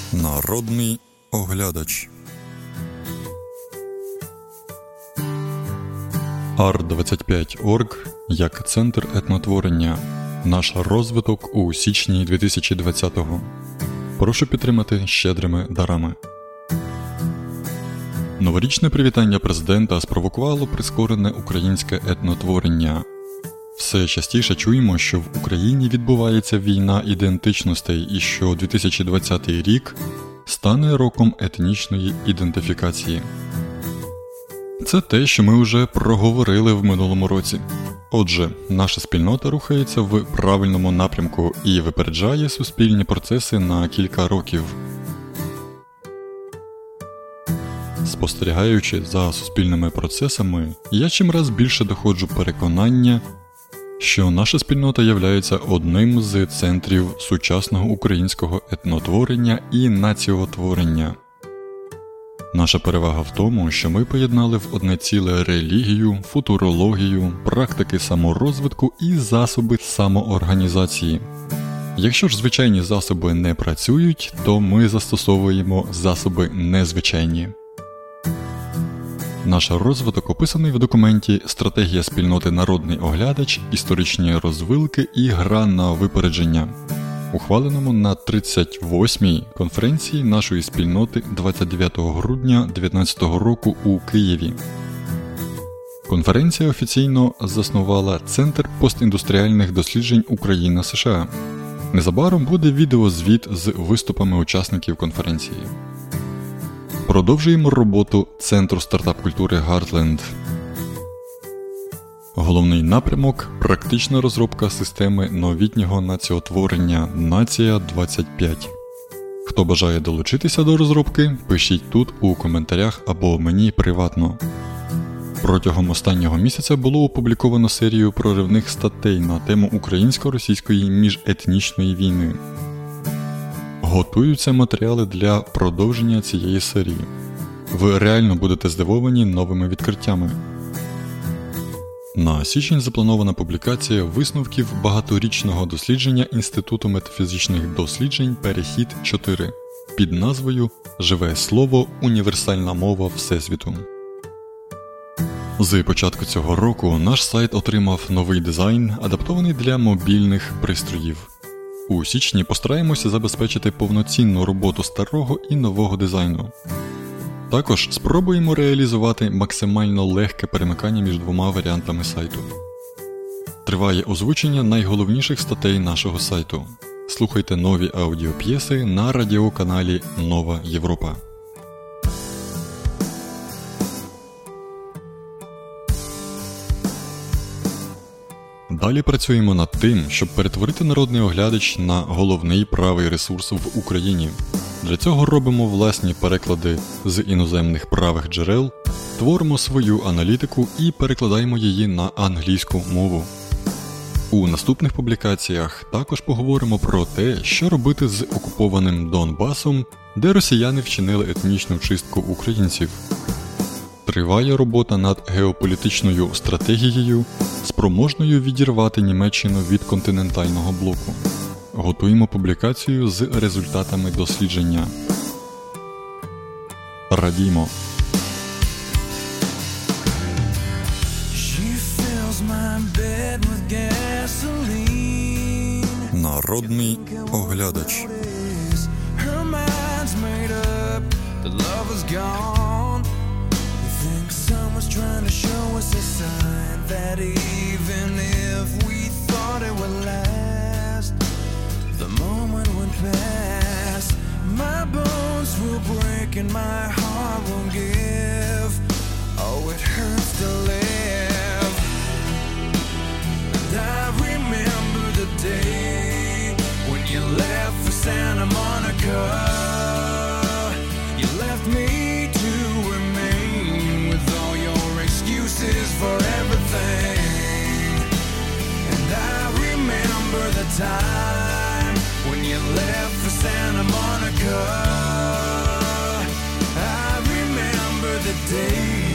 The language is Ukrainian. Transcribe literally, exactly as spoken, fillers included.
Народний оглядач. ар двадцять п'ять крапка орг як центр етнотворення. Наш розвиток у січні дві тисячі двадцятого. Прошу підтримати щедрими дарами. Новорічне привітання президента спровокувало прискорене українське етнотворення. Все частіше чуємо, що в Україні відбувається війна ідентичностей і що дві тисячі двадцятий рік стане роком етнічної ідентифікації. Це те, що ми вже проговорили в минулому році. Отже, наша спільнота рухається в правильному напрямку і випереджає суспільні процеси на кілька років. Спостерігаючи за суспільними процесами, я чимраз більше доходжу переконання, що наша спільнота являється одним з центрів сучасного українського етнотворення і націотворення. Наша перевага в тому, що ми поєднали в одне ціле релігію, футурологію, практики саморозвитку і засоби самоорганізації. Якщо ж звичайні засоби не працюють, то ми застосовуємо засоби незвичайні. Наш розвиток описаний в документі «Стратегія спільноти Народний оглядач. Історичні розвилки і гра на випередження», ухваленому на тридцять восьмій конференції нашої спільноти двадцять дев'ятого грудня дві тисячі дев'ятнадцятого року у Києві. Конференція офіційно заснувала Центр постіндустріальних досліджень Україна-США. Незабаром буде відеозвіт з виступами учасників конференції. Продовжуємо роботу Центру стартап-культури Heartland. Головний напрямок – практична розробка системи новітнього націотворення «Нація двадцять п'ять». Хто бажає долучитися до розробки, пишіть тут у коментарях або мені приватно. Протягом останнього місяця було опубліковано серію проривних статей на тему українсько-російської міжетнічної війни. Готуються матеріали для продовження цієї серії. Ви реально будете здивовані новими відкриттями. На січень запланована публікація висновків багаторічного дослідження Інституту метафізичних досліджень «Перехід чотири» під назвою «Живе слово. Універсальна мова Всесвіту». З початку цього року наш сайт отримав новий дизайн, адаптований для мобільних пристроїв. У січні постараємося забезпечити повноцінну роботу старого і нового дизайну. Також спробуємо реалізувати максимально легке перемикання між двома варіантами сайту. Триває озвучення найголовніших статей нашого сайту. Слухайте нові аудіоп'єси на радіоканалі Нова Європа. Далі працюємо над тим, щоб перетворити Народний оглядач на головний правий ресурс в Україні. Для цього робимо власні переклади з іноземних правих джерел, творимо свою аналітику і перекладаємо її на англійську мову. У наступних публікаціях також поговоримо про те, що робити з окупованим Донбасом, де росіяни вчинили етнічну чистку українців. Триває робота над геополітичною стратегією, спроможною відірвати Німеччину від континентального блоку. Готуємо публікацію з результатами дослідження. Радімо! Народний оглядач. Someone's trying to show us a sign that even if we thought it would last, the moment would pass. My bones will break and my heart won't give. Oh, it hurts to live. And I remember the day when you left for Santa Monica. You left me to remain with all your excuses for everything. And I remember the time when you left for Santa Monica. I remember the day